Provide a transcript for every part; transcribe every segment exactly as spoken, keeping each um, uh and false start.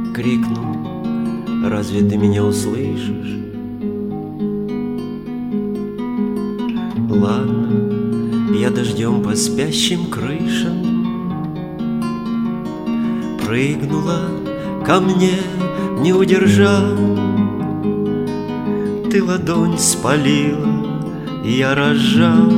крикну: разве ты меня услышишь? Ладно, я дождем по спящим крышам. Прыгнула ко мне, не удержал. Ты ладонь спалила, я разжал.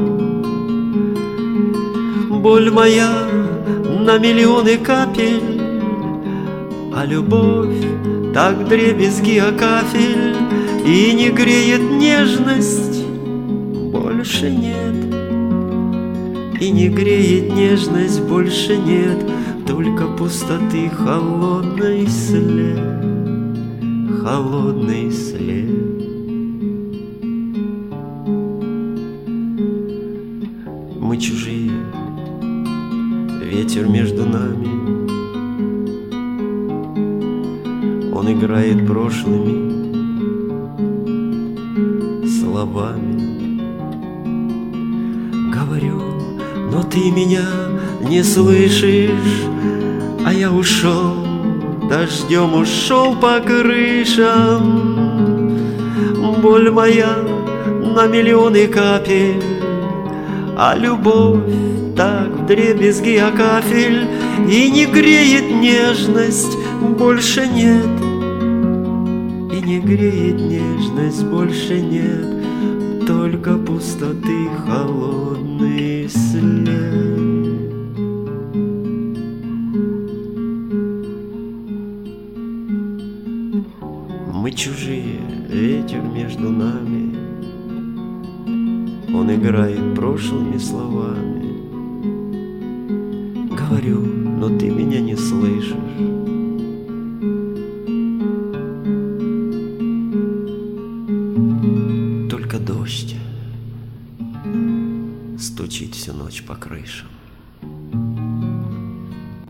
Боль моя на миллионы капель, а любовь так вдребезги о кафель. И не греет нежность, больше нет. И не греет нежность, больше нет. Только пустоты холодный след, холодный след. Мы чужие, ветер между нами. Он играет прошлыми словами. Говорю, но ты меня не слышишь, а я ушел, дождем ушел по крышам. Боль моя на миллионы капель, а любовь так вдребезги о кафель. И не греет нежность, больше нет. И не греет нежность, больше нет. Только пустоты холодный след. Мы чужие, ветер между нами. Он играет прошлыми словами. Говорю, но ты меня не слышишь. Только дождь стучит всю ночь по крышам.